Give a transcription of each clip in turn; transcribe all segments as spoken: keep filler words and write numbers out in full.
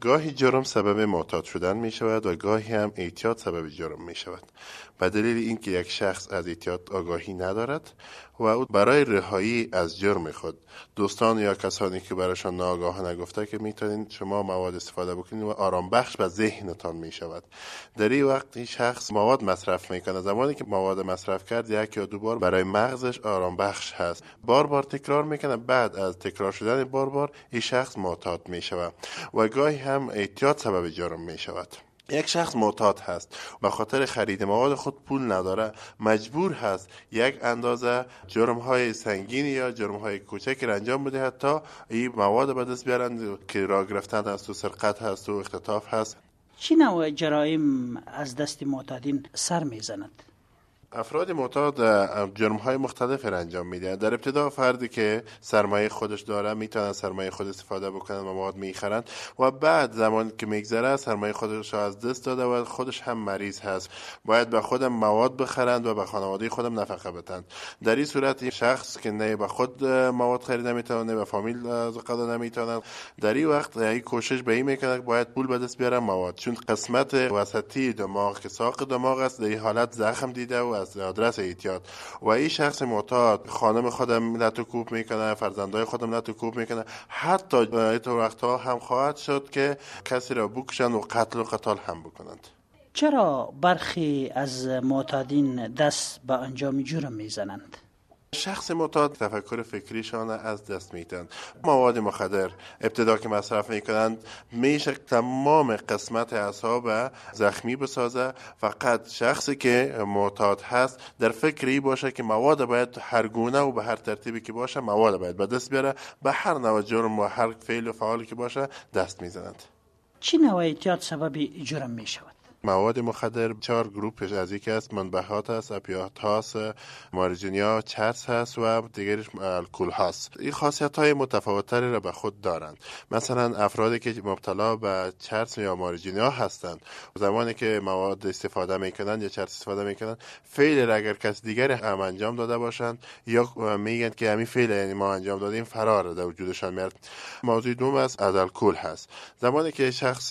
گاهی جرم سبب معتاد شدن می شود و گاهی هم اعتیاد سبب جرم می شود. به دلیل اینکه یک شخص از اعتیاد آگاهی ندارد و او برای رهایی از جرم خود دوستان یا کسانی که برایشان ناآگاهانه گفته که میتونید شما مواد استفاده بکنید و آرام بخش به ذهنتان می شود. در این وقت این شخص مواد مصرف میکنه. زمانی که مواد مصرف کرد یک یا دو بار برای مغزش آرام بخش هست، بار بار تکرار میکنه. بعد از تکرار شدن بار بار این شخص معتاد می شود و گاهی هم اعتیاد سبب جرم می شود. یک شخص معتاد هست، به خاطر خرید مواد خود پول نداره، مجبور هست یک اندازه جرم های سنگین یا جرم های کوچک را انجام بده تا این مواد به دست بیارند که راه گرفتن هست و سرقت هست و اختطاف هست. چی نوع جرایم از دست معتادین سر میزند؟ افراد معتاد جرم های مختلف را انجام میدهند. در ابتدا فردی که سرمایه خودش داره میتونن سرمایه خود استفاده بکنن و مواد میخرند و بعد زمانی که میگذره سرمایه خودش را از دست داده و خودش هم مریض هست، باید به خودم مواد بخرند و به خانواده خودم نفقه بدن. در این صورت شخص که نه به خود مواد خرید نمیتونه نه به فامیل قضا نمیتونه، در این وقت این کوشش به این میکنه که باید پول به دست بیاره مواد، چون قسمت وسطی دماغ که ساق دماغ است در این حالت زخم دیده و از آدرس اعتیاد و این شخص معتاد خانم خودم لطوکوب میکنه، فرزندای خودم لطوکوب میکنه، حتی اینطور وقتها هم خواهد شد که کسی را بکشن و قتل و قتال هم بکنند. چرا برخی از معتادین دست به انجام جرم میزنند؟ شخص معتاد تفکر فکریشان از دست میدن. مواد مخدر ابتدا که مصرف میکنند میشه تمام قسمت اعصاب زخمی بسازه. فقط شخصی که معتاد هست در فکری باشه که مواد باید هر گونه و به هر ترتیبی که باشه مواد باید به دست بیاره، به هر نوع جرم و هر فعل و فعالی که باشه دست میزنند. چی نوع اعتیاد سبب جرم میشود؟ مواد مخدر چهار گروپش از یکی است، منبهات است، اپیات هاست، مارجینیا، چرس هست و دیگرش الکل هست. این خاصیت های متفاوتری را به خود دارند. مثلا افرادی که مبتلا به چرس یا مارجینیا هستند زمانی که مواد استفاده میکنند یا چرس استفاده میکنند فعل را اگر کس دیگری هم انجام داده باشند یا میگن که همین فعل یعنی ما انجام دادیم فرار در وجودشان میاد. موضوع دوم است از الکل هست. زمانی که شخص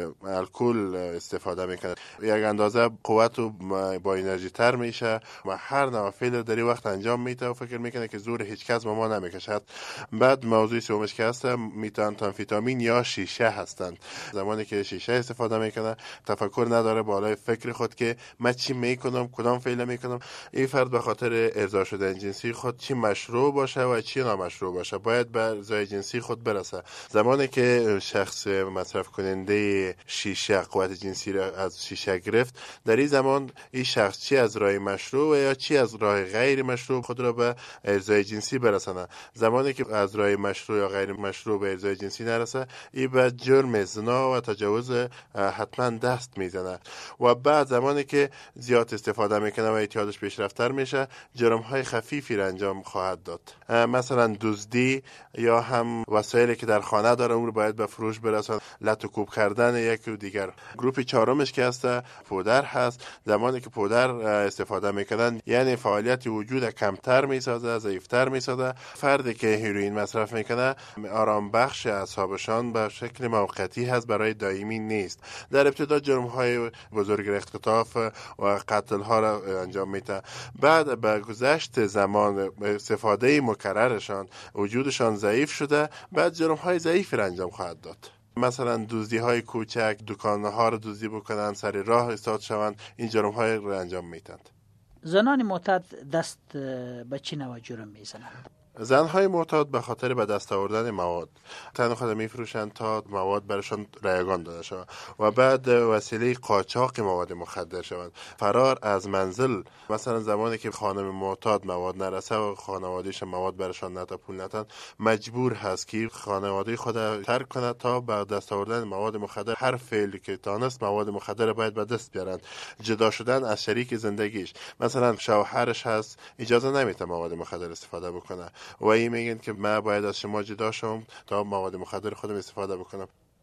الکل استفاده میکنه یک اندازه قوت و با انرژی تر میشه و هر نوع فعل در این وقت انجام میده و فکر میکنه که زور هیچ کس ما نمیکشد. بعد موضوع سومش که هست میتانتامفیتامین یا شیشه هستند. زمانی که شیشه استفاده میکنه تفکر نداره بالای فکر خود که من چی میکنم، کدام فعل میکنم. این فرد به خاطر ارضا شدن جنسی خود چی مشروع باشه و چی نامشروع باشه باید به ارضای جنسی خود برسه. زمانی که شخص مصرف کننده شیشه قوت جنسی را از شیشه گرفت، در این زمان این شخص چی از راه مشروع یا چی از راه غیر مشروع خود را به ارضای جنسی برسانه. زمانی که از راه مشروع یا غیر مشروع به ارضای جنسی نرسه، این به جرم زنا و تجاوز حتما دست میزنه و بعد زمانی که زیاد استفاده میکنه و اعتیادش پیشرفتر میشه جرم های خفیفی را انجام خواهد داد. مثلا دزدی یا هم وسایلی که در خانه داره اون رو باید به فروش برسانه، لط و کوب کردن یکی و دیگر. گروه چهارمش که هست پودر هست. زمانی که پودر استفاده میکنن یعنی فعالیت وجود کمتر میسازه، ضعیفتر میسازه. فردی که هیروئین مصرف میکنه آرام بخش اعصابشان به شکل موقتی هست، برای دائمی نیست. در ابتدا جرم های بزرگ اختطاف و قتل ها را انجام میده، بعد به گذشت زمان استفاده مکررشان وجودشان ضعیف شده، بعد جرم های ضعیفی را انجام خواهد داد. مثلا دزدی های کوچک، دکانها رو دزدی بکنن، سر راه ایستاد شوند، این جرم های رو انجام میدند. زنان معتاد دست به چه نوع جرم میزنند؟ زنهای معتاد به خاطر به دست آوردن مواد تن خود میفروشند تا مواد برشان رایگان داده شود و بعد وسیله قاچاق مواد مخدر شوند. فرار از منزل، مثلا زمانی که خانم معتاد مواد نرسه و خانوادهش مواد برشان نتا پول نتن، مجبور هست که خانواده خود ترک کنه تا به دست آوردن مواد مخدر. هر فعلی که تانست مواد مخدر باید به دست بیارند. جدا شدن از شریک زندگیش، مثلا شوهرش هست اجازه نمیده مواد مخدر استفاده بکنه و این میگن که من باید از شما جدا شم تا مواد مخدر خودم استفاده بکنم.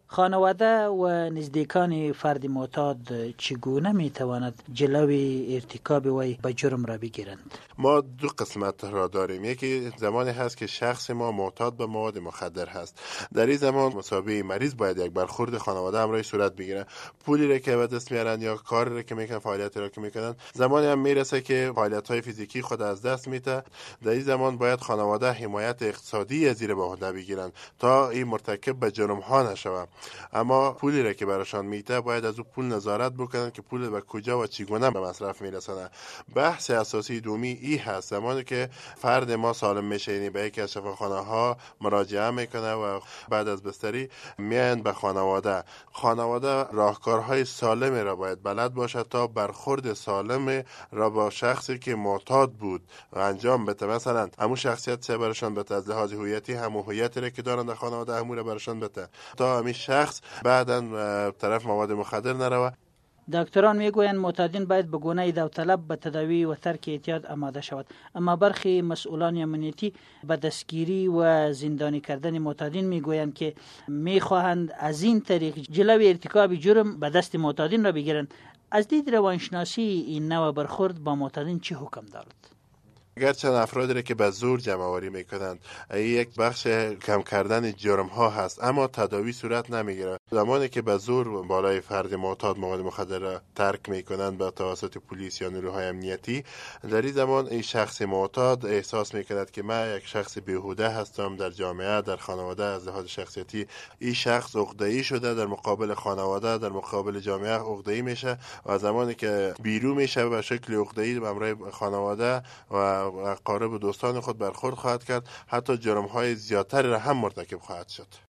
خانواده و نزدیکان فرد معتاد چگونه می تواند جلوی ارتکاب وی به جرم را بگیرند؟ ما دو قسمت را داریم. یکی زمانی هست که شخص ما معتاد به مواد مخدر هست. در این زمان مسابقه مریض باید یک برخورد خانواده همراهی صورت بگیره. پولی را که به دست میارن یا کاری را که میکنن، فعالیتی را که میکنن، زمانی هم میرسه که فعالیت‌های فیزیکی خود از دست میده. در این زمان باید خانواده حمایت اقتصادی زیر به عهده بگیرن تا این مرتکب به جرم ها نشود. اما پولی را که براشان میده باید از او پول نظارت بکنن که پول به کجا و چگونه به مصرف میرسونه. بحث اساسی دومی ای هست. زمانی که فرد ما سالم میشه، یعنی به یکی از شفاخانه ها مراجعه میکنه و بعد از بستری میاین به خانواده. خانواده راهکارهای سالم را باید بلد باشد تا برخورد سالم را با شخصی که معتاد بود و انجام بده. مثلا همون شخصیت چه براشان بده، از لحاظ هویتی همون هویتی را که دارن در خانواده همون را براشان بده تا همین شخص بعداً طرف مواد مخدر نروه. دکتران میگویند معتادین باید به گونه داوطلب به تداوی و ترک اعتیاد آماده شود، اما برخی مسئولان امنیتی به دستگیری و زندانی کردن معتادین میگویند که میخواهند از این طریق جلوی ارتکاب جرم به دست معتادین را بگیرند. از دید روانشناسی این نوع برخورد با معتادین چه حکم دارد؟ گرچه افرادی را که به زور جمع آوری میکنند یک بخش کم کردن جرم ها هست، اما تداوی صورت نمیگیره. زمانی که به زور بالای فرد معتاد مواد مخدر را ترک میکنند به توسط پلیس یا نیروهای امنیتی، در این زمان این شخص معتاد احساس میکند که من یک شخص بیهوده هستم در جامعه، در خانواده. از لحاظ شخصیتی این شخص عقده‌ای شده، در مقابل خانواده، در مقابل جامعه عقده‌ای میشه و زمانی که بیرون میشه به شکل عقده‌ای به همراه خانواده و و اقارب و دوستان خود برخورد خواهد کرد، حتی جرم‌های زیادتری را هم مرتکب خواهد شد.